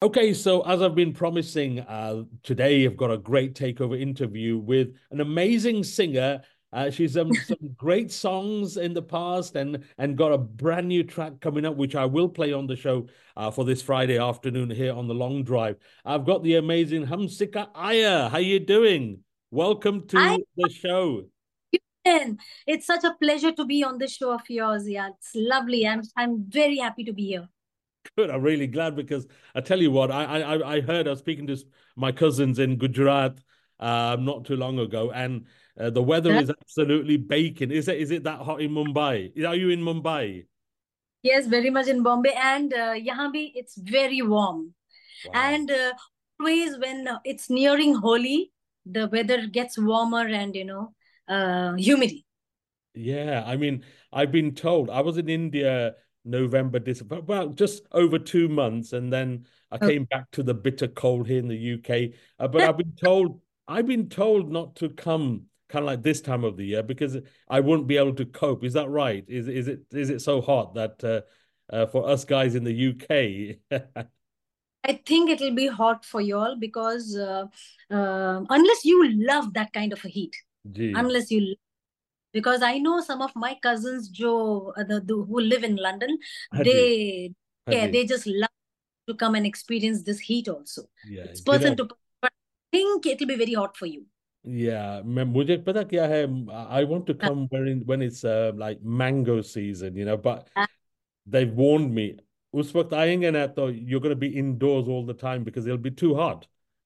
Okay, so as I've been promising, today I've got a great takeover interview with an amazing singer. She's some great songs in the past and got a brand new track coming up, which I will play on the show for this Friday afternoon here on the Long Drive. I've got the amazing Hamsika Iyer. How you doing? Welcome I to the show. can. It's such a pleasure to be on this show of yours. Yeah, it's lovely. I'm very happy to be here. Good. I'm really glad because I tell you what, I heard I was speaking to my cousins in Gujarat not too long ago, and the weather Right? is absolutely baking. Is it that hot in Mumbai? Are you in Mumbai? Yes, very much in Bombay, and यहाँ भी it's very warm. Wow. And always when it's nearing Holi, the weather gets warmer and humidity. Yeah, I mean, I've been told I was in India November, December, well, just over 2 months, and then I Okay. came back to the bitter cold here in the UK. But I've been told not to come kind of like this time of the year because I wouldn't be able to cope. Is that right? Is it so hot that for us guys in the UK? I think it'll be hot for you all because unless you love that kind of a heat, Gee, unless you because I know some of my cousins, who live in London, Haji, they yeah, Haji. they just love to come and experience this heat also. Yeah, It's do you person know? to person, but I think it'll be very hot for you. Yeah, मुझे पता क्या है I want to come when it's like mango season, but they've warned me उस वक्त आएंगे ना तो you're going to be indoors all the time because it'll be too hot.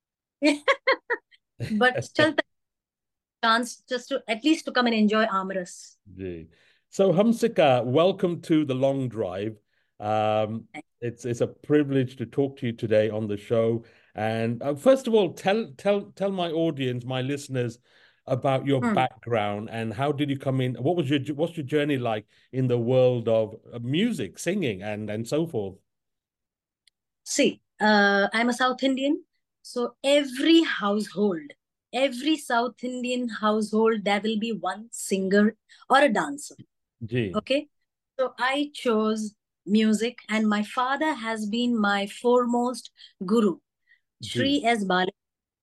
But still, the chance just to at least to come and enjoy Amras. Gee. So Hamsika, welcome to the Long Drive. It's a privilege to talk to you today on the show. And first of all, tell my audience, my listeners, about your Hmm. background and how did you come in? What's your journey like in the world of music, singing, and so forth? See, I'm a South Indian, so every South Indian household, there will be one singer or a dancer. Gee, Okay. So I chose music, and my father has been my foremost guru, gee, Sri S. Bala.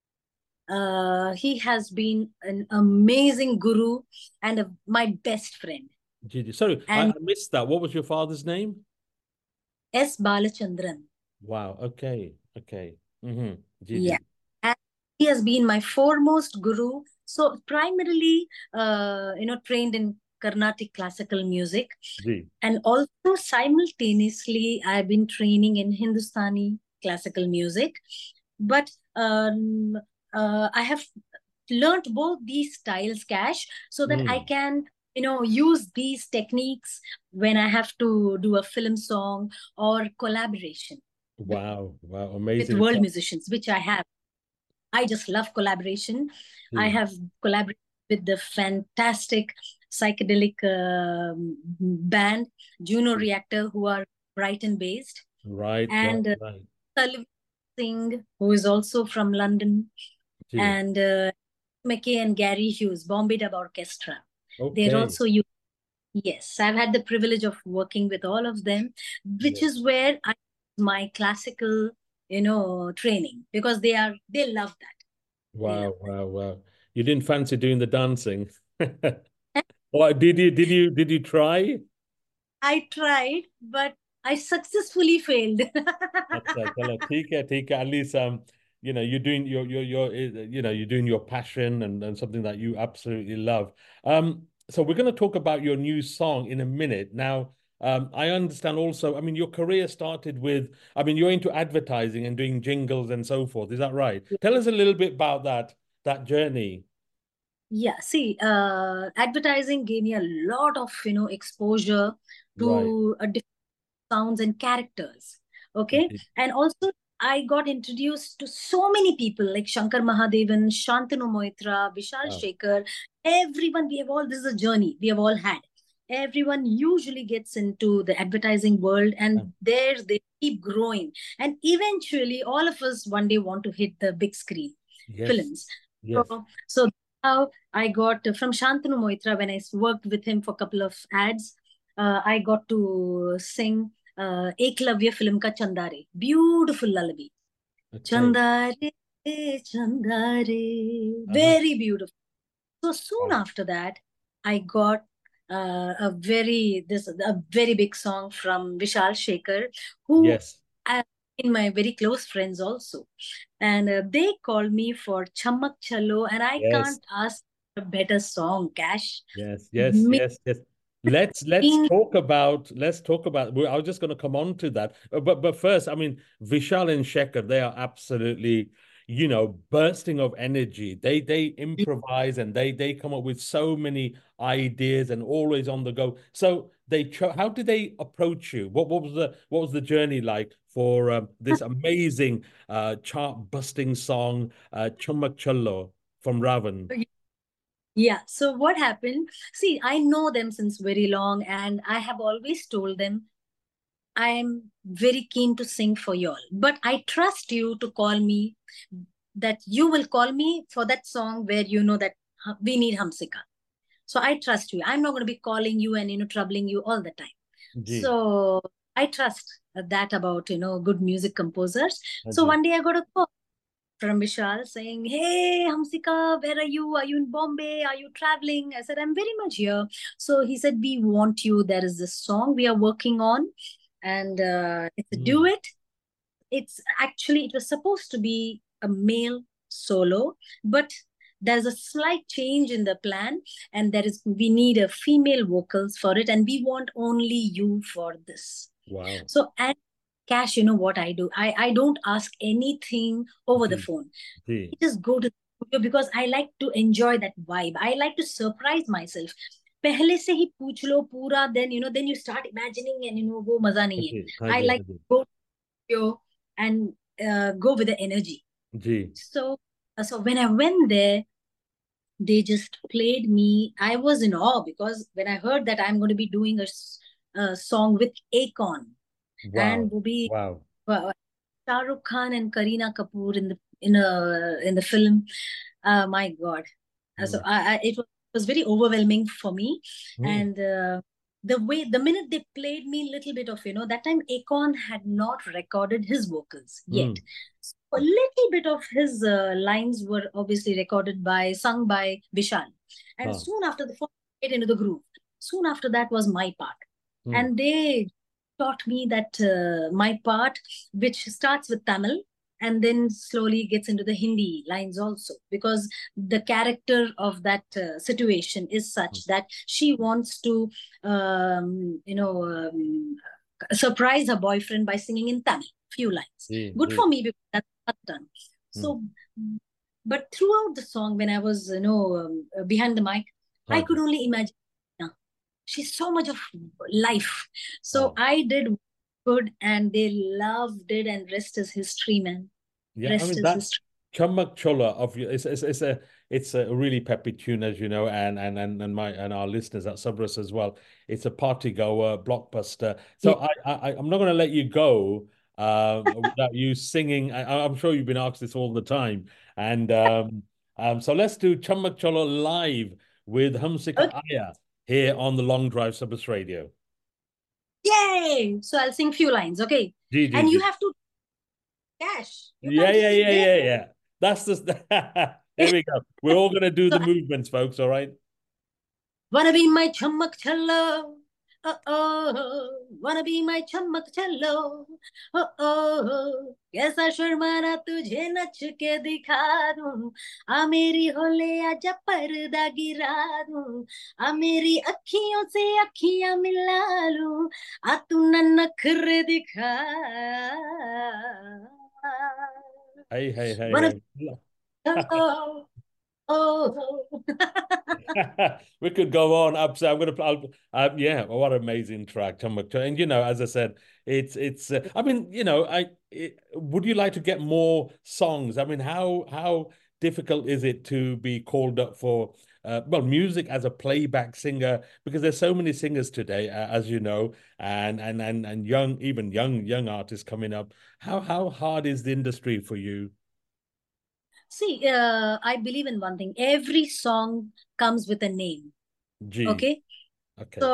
He has been an amazing guru and my best friend. gee. Sorry, I And missed that. What was your father's name? S. Balachandran. Wow. Okay. Okay. Mm-hmm. Yeah. Gee, And he has been my foremost guru. So primarily, trained in Carnatic classical music. gee. And also simultaneously, I've been training in Hindustani classical music. But I have learned both these styles, Cash, so that I Mm. can, use these techniques when I have to do a film song or collaboration Wow, wow, with amazing. world musicians, which I have. I just love collaboration. I Gee, have collaborated with the fantastic psychedelic band Juno Reactor, who are Brighton based, right, right, and right. Sullivan Singh, who is also from London, Gee, and McKay and Gary Hughes, Bombay Dub Orchestra. They're okay. also you. Yes, I've had the privilege of working with all of them, which Yeah. is where I my classical, training because they love that. They love Wow, wow, wow. You didn't fancy doing the dancing. Or did you try? I tried, but I successfully failed. अच्छा चलो ठीक है at least you're doing your you're doing your passion and something that you absolutely love. So we're going to talk about your new song in a minute. Now, I understand also, I mean, your career started with, I mean, you're into advertising and doing jingles and so forth. Is that right? Tell us a little bit about that journey. Yeah, see, advertising gave me a lot of, exposure Right. to different sounds and characters. Okay. And also, I got introduced to so many people like Shankar Mahadevan, Shantanu Moitra, Vishal Wow. Shekhar, everyone. This is a journey we have all had. Everyone usually gets into the advertising world, and there they keep growing. And eventually, all of us one day want to hit the big screen Yes. films. Yes. So how I got from Shantanu Moitra when I worked with him for a couple of ads. I got to sing Eklavya film ka Chandare. Beautiful lullaby. Okay. Chandare, Chandare. Uh-huh. Very beautiful. So soon Wow. after that, I got a very big song from Vishal Shekhar, who Yes. are in my very close friends also, and they called me for Chammak Chalo, and I Yes. can't ask a better song, Cash. Yes, yes, yes, yes. Let's talk about. I was just going to come on to that, but first, I mean, Vishal and Shekhar, they are absolutely, bursting of energy. They improvise and they come up with so many ideas and always on the go. So how did they approach you? What was the journey like for this amazing chart busting song, Chammak Challo from Ravan? Yeah. So what happened? See, I know them since very long, and I have always told them I'm very keen to sing for you all. But I trust you to call me, that you will call me for that song where you know that we need Hamsika. So I trust you. I'm not going to be calling you and troubling you all the time. Ji, So I trust that about good music composers. So ji. one day I got a call from Vishal saying, "Hey, Hamsika, where are you? Are you in Bombay? Are you traveling?" I said, "I'm very much here." So he said, "We want you. There is this song we are working on, and it's a Mm. duet. It was supposed to be a male solo, but there's a slight change in the plan, and we need a female vocals for it, and we want only you for this." Wow. So, and Cash, you know what I do? I don't ask anything over the Ji, phone. ji. I just go to the studio because I like to enjoy that vibe. I like to surprise myself. पहले से ही पूछ लो पूरा, then you start imagining, and वो मजा नहीं है. जी, हाँ I ji, like हाँ जी. go you and go with the energy. Ji. So when I went there, they just played me. I was in awe because when I heard that I'm going to be doing a song with Akon, and Wow. will be Wow. Shah Rukh Khan and Kareena Kapoor in the film. My God. So Mm. it was very overwhelming for me. Mm. And the minute they played me a little bit of, that time Akon had not recorded his vocals yet. Mm. So a little bit of his lines were obviously sung by Vishal. And Huh. soon after the first get into the groove, soon after that was my part. Mm. And they taught me that my part, which starts with Tamil and then slowly gets into the Hindi lines also, because the character of that situation is Mm. such that she wants to, um, you know, um, surprise her boyfriend by singing in Tamil, few lines. Ji, Good ji. for me because that's what I've done. Mm. So, but throughout the song, when I was, behind the mic, हाँ I could ji. only imagine. She's so much of life. So Wow. I did good, and they loved it, and rest is history, man. Yeah, I Rest mean is that history. Chamak Chola of you, it's a really peppy tune, as you know, and our listeners at Sabras as well. It's a party goer, blockbuster. Yeah. So I'm not going to let you go without you singing. I'm sure you've been asked this all the time, and so let's do Chamak Chola live with Hamsika Okay. Aya here on the Long Drive Sabras Radio. Yay! So I'll sing few lines, okay? G G And you G. have to cash. You Yeah, can't yeah, just sit yeah, there. yeah, yeah. That's the Here we go. We're all gonna do So the movements, folks. All right. wanna be my chammak cello. Oh, wanna be my chammak cello. Oh, कैसा शर्माना तुझे नच के दिखा दूं. आ मेरी होले आजा पर्दा गिरा दूं. आ मेरी अखियों से अखियां मिला लूं. आ तू न नखरे दिखा. Hey, hey, Wanna hey, be hey. cello. Oh. We could go on. I'm gonna. Yeah. What an amazing track, Tom McTurnan. And as I said, it's. I mean, would you like to get more songs? I mean, how difficult is it to be called up for music as a playback singer? Because there's so many singers today, as you know, and young artists coming up. How hard is the industry for you? See, I believe in one thing. Every song comes with a name. G. Okay. Okay.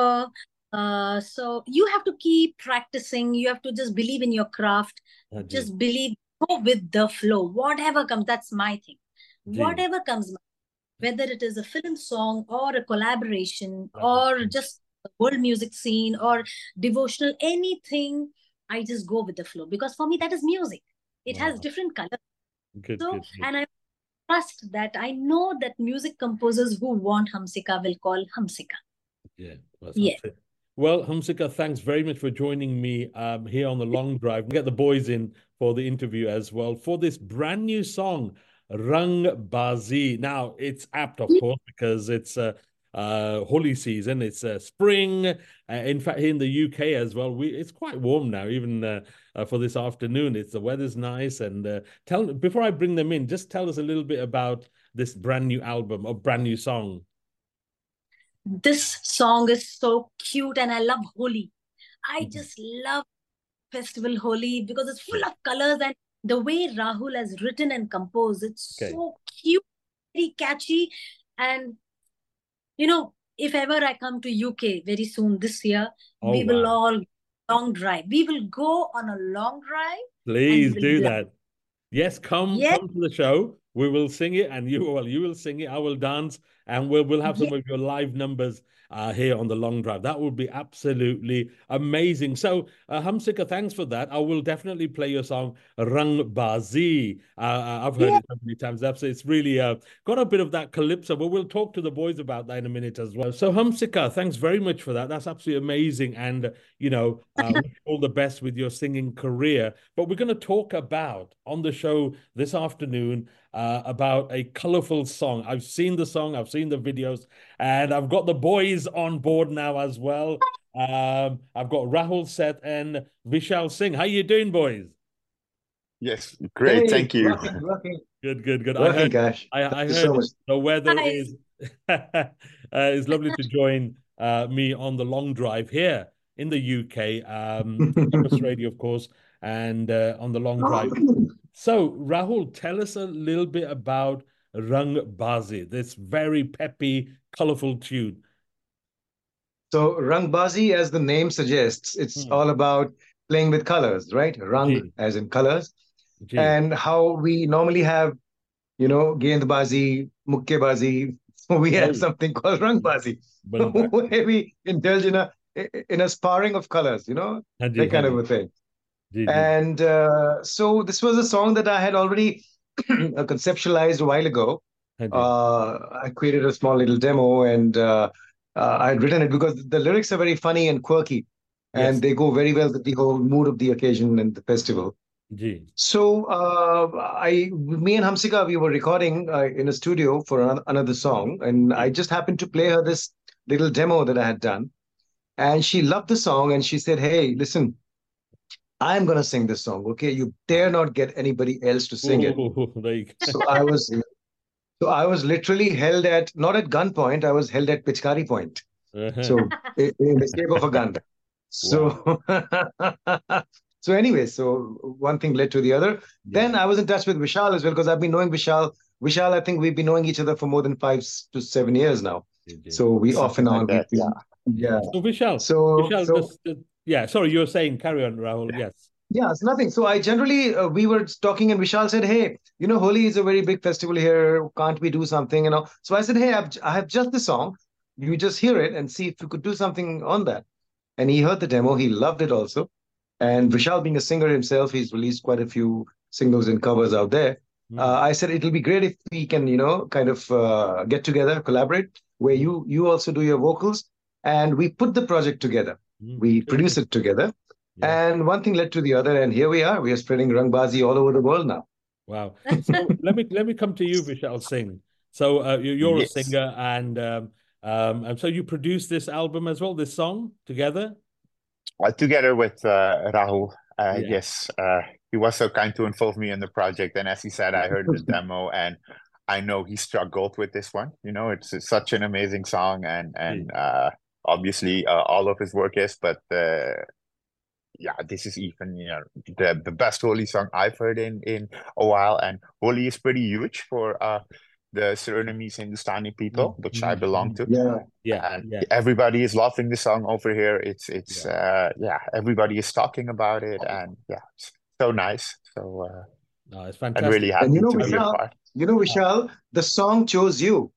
So you have to keep practicing. You have to just believe in your craft. G. Just believe go with the flow. Whatever comes, that's my thing. Gee. Whatever comes, whether it is a film song or a collaboration or just a world music scene or devotional, anything, I just go with the flow because for me, that is music. It has Wow. different colors. Good, So, good, good. and I trust that I know that music composers who want Hamsika will call Hamsika. Yeah, that's Yeah. it. Well, Hamsika, thanks very much for joining me here on the long drive. We'll get the boys in for the interview as well for this brand new song, Rang Bazi. Now, it's apt, of course, because it's holy season. It's spring. In fact, here in the UK as well, it's quite warm now, even for this afternoon. The weather's nice. And before I bring them in, just tell us a little bit about this brand new album or brand new song. This song is so cute and I love Holi. I just love festival Holi because it's full of colors and the way Rahul has written and composed, it's Okay. so cute, very catchy. And you know, if ever I come to UK very soon this year, Oh, we will wow. all long drive. We will go on a long drive and we Please will do blast. that. Yes, Yes, come to the show. We will sing it, and you will sing it. I will dance, and we'll have some yes. of your live numbers here on the long drive. That would be absolutely amazing. So, Hamsika, thanks for that. I will definitely play your song Rang Bazi. I've heard Yes. it so many times. It's really got a bit of that calypso, but we'll talk to the boys about that in a minute as well. So, Hamsika, thanks very much for that. That's absolutely amazing, and all the best with your singing career. But we're going to talk about on the show this afternoon about a colorful song. I've seen the song, I've seen the videos, and I've got the boys on board now as well. I've got Rahul Seth and Vishal Singh. How you doing, boys? Yes, great. Hey, Thank you. rocking, Good, good, good. rocking, Cash. Thank I you so heard much. the weather Hi. is it's lovely to join me on the long drive here in the UK, Campus Radio, of course, and on the long drive. So, Rahul, tell us a little bit about Rang Bazi, this very peppy, colorful tune. So, Rangbazi, as the name suggests, it's Hmm. all about playing with colors, right? Rang, Ji, as in colors, ji. and how we normally have, Gendbazi, Mukkebazi. We have Oh, something called Rangbazi, fantastic. where we indulge in a sparring of colors, Haji, that kind of Haji. a thing. Ji, ji, And so, this was a song that I had already conceptualized a while ago. Haji. I created a small little demo and I had written it because the lyrics are very funny and quirky and Yes, they go very well with the whole mood of the occasion and the festival. ji. So me and Hamsika, we were recording in a studio for another song, and I Ji. just happened to play her this little demo that I had done, and she loved the song, and she said, "Hey, listen, I'm gonna sing this song. Okay, you dare not get anybody else to sing it." Oh, there you go. So I was So I was literally held at, not at gunpoint, I was held at Pichkari point. Uh-huh. So in the shape of a gun. Wow. So, so anyway, so one thing led to the other. Yeah. Then I was in touch with Vishal as well because I've been knowing Vishal. Vishal, I think we've been knowing each other for more than 5 to 7 years now. Ji, ji. So we off Something and like on, that. we've Yeah. been, Yeah. yeah. So So, Vishal, so yeah. Sorry, you were saying, carry on, Rahul. Yes. Yeah, it's nothing. So I generally, we were talking and Vishal said, "Hey, Holi is a very big festival here. Can't we do something, So I said, "Hey, I have just the song. You just hear it and see if you could do something on that." And he heard the demo. He loved it also. And Vishal being a singer himself, he's released quite a few singles and covers out there. Mm. I said, it'll be great if we can, kind of get together, collaborate, where Mm. you also do your vocals and we put the project together. Mm. We Good, produce good. it together. Yeah. And one thing led to the other, and here we are. We are spreading Rangbazi all over the world now. Wow. So let me come to you, Vishal Singh. So you're a Yes. singer, and so you produced this album as well, this song together. Together with Rahul. Yeah. Yes, he was so kind to involve me in the project. And as he said, I heard the demo and I know he struggled with this one. It's such an amazing song and obviously all of his work is, but yeah, this is even the best Holi song I've heard in a while. And Holi is pretty huge for the Surinamese Hindustani people, which I belong to. Yeah. Yeah. And Yeah. everybody is loving the song over here. It's everybody is talking about it, and yeah, it's so nice. So No, it's and fantastic. really And happy to be a Vishal, part. Vishal, the song chose you.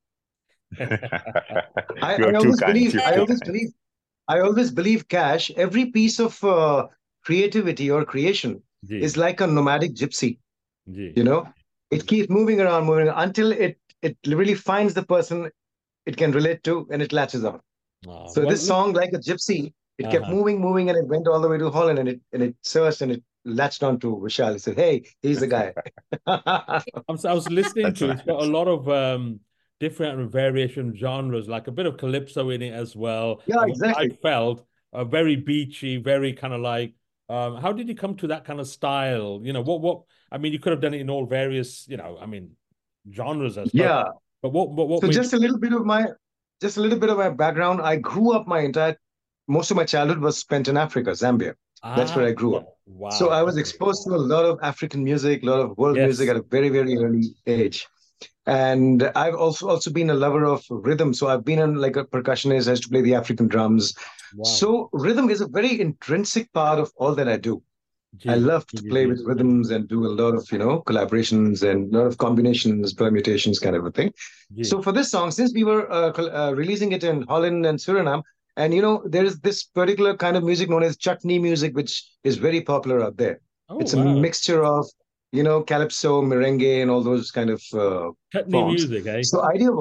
I You're too always kind. believe, You're I too always kind. believe, I always believe, Cash, every piece of creativity or creation Ji, is like a nomadic gypsy. ji. You know, it keeps moving around until it really finds the person it can relate to and it latches on. So Well, this look, song, like a gypsy, it kept uh-huh. moving, and it went all the way to Holland, and it searched and it latched on to Vishal. He said, "Hey, he's the guy." I was listening That's to it. It's got a nice. lot of different variation genres, like a bit of calypso in it as well. Yeah, And what I exactly. felt very beachy, very kind of like. How did you come to that kind of style? You know, what? I mean, you could have done it in all various, I mean, genres, I suppose. Yeah. But what So made just a little bit of my background. I grew up most of my childhood was spent in Africa, Zambia. That's where I grew up. So wow. I was Okay. exposed to a lot of African music, a lot of world music Yes. at a very, very early age. And I've also been a lover of rhythm. So I've been like a percussionist. I used to play the African drums. Wow. So rhythm is a very intrinsic part of all that I do. I Ji, love ji, to ji, play ji. with rhythms and do a lot of, collaborations and a lot of combinations, permutations, kind of a thing. Ji. So for this song, since we were releasing it in Holland and Suriname, and there is this particular kind of music known as chutney music, which is very popular out there. Oh, It's a wow. mixture of, calypso, merengue, and all those kind of Chutney forms. music, eh?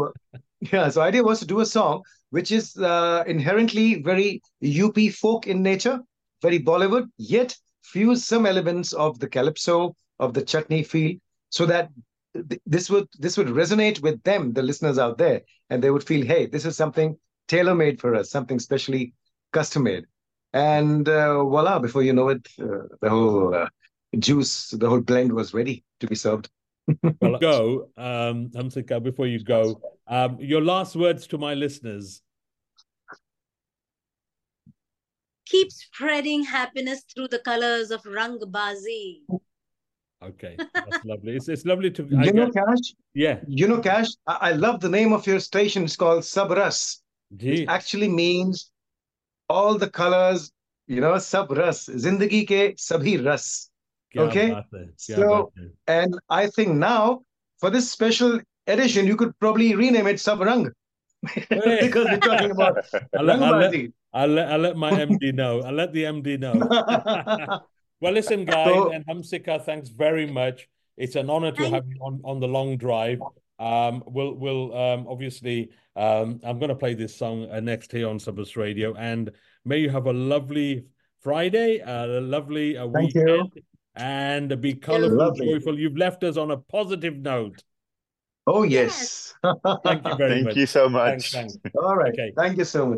So idea was to do a song which is inherently very UP folk in nature, very Bollywood, yet fuse some elements of the calypso, of the chutney feel, so that this would resonate with them, the listeners out there, and they would feel, hey, this is something tailor-made for us, something specially custom-made. And voila, before you know it, the whole juice, the whole blend was ready to be served. Well, go, Hamsika, before you go, your last words to my listeners. Keep spreading happiness through the colors of Rangbazi. Okay, that's lovely. It's lovely to Cash, yeah. Cash, I love the name of your station. It's called Sabras, which Ji, actually means all the colors, sab ras, zindagi ke sabhi ras. kya Okay. baat hai, kya baat So, hai. and I think now for this special edition, you could probably rename it Sab Rang Hey. because we're talking about I'll let Rangbazi. my MD know. I'll let the MD know. Well, listen, guys, So, and Hamsika, thanks very much. It's an honor to Thank have you on the long drive. We'll obviously I'm going to play this song next here on Sabas Radio, and may you have a lovely Friday, a lovely thank you. weekend, and be you. colorful, Lovely. joyful. You've left us on a positive note. Oh, Yes. yes. Thank you very Thank much. you so Thanks, much. thanks. All right. Okay. Thank you so much.